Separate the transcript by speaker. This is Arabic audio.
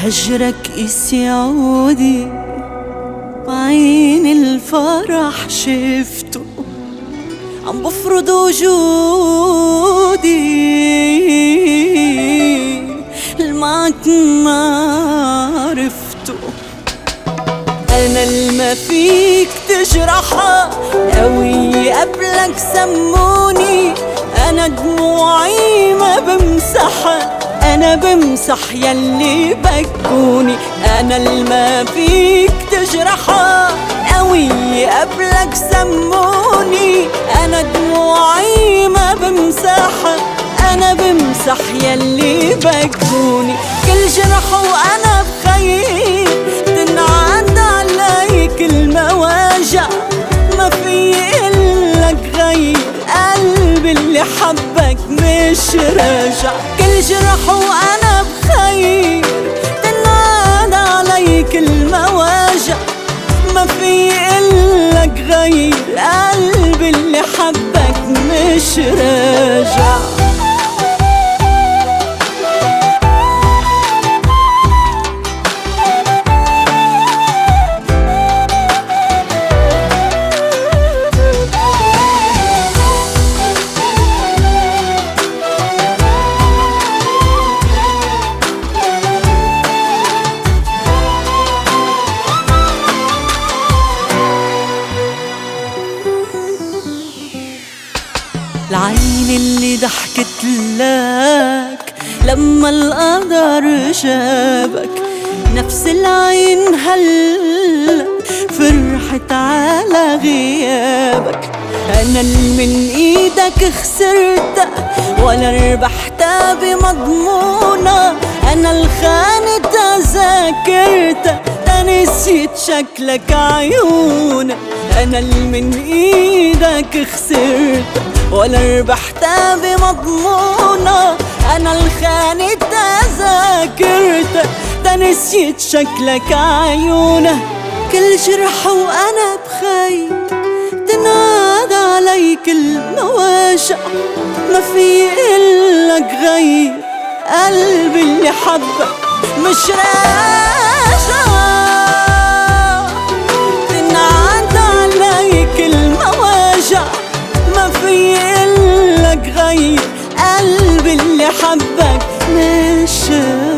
Speaker 1: هجرك قسي عودي بعين الفرح شفته عم بفرض وجودي المعك ما عرفته. أنا الما فيك تجرحها قوي قبلك سموني، أنا دموعي ما بمسحها، أنا بمسح يلي بكوني. أنا الما فيك تجرحها قوي قبلك سموني، أنا دموعي ما بمسحها، أنا بمسح يلي بكوني. كل جرح وأنا بخير تنعاد علي كل مواجع، ما في إلك غير قلبي اللي حبك مش راجع. كل جرح وأنا بخير تنعاد علي كل مواجع، ما في إلك غير قلبي اللي حبك مش راجع. العين اللي ضحكت لك لما القدر جابك، نفس العين هلا فرحت على غيابك. أنا اللي من إيدك خسرتها ولا ربحتها بمضمونة، أنا اللي خانتها ذاكرتها نسيت شكلك عيونك. أنا اللي من إيدك خسرتها ولا ربحتها بمضمونة، أنا اللي خانتها ذاكرتها نسيت شكلك عيونك. كل جرح وأنا بخير تنادى علي كل مواجع، ما في إلك غير قلبي اللي حبك مش راجع. تنعاد علي كل مواجع، ما في إلك غير قلبي اللي حبك مش راجع.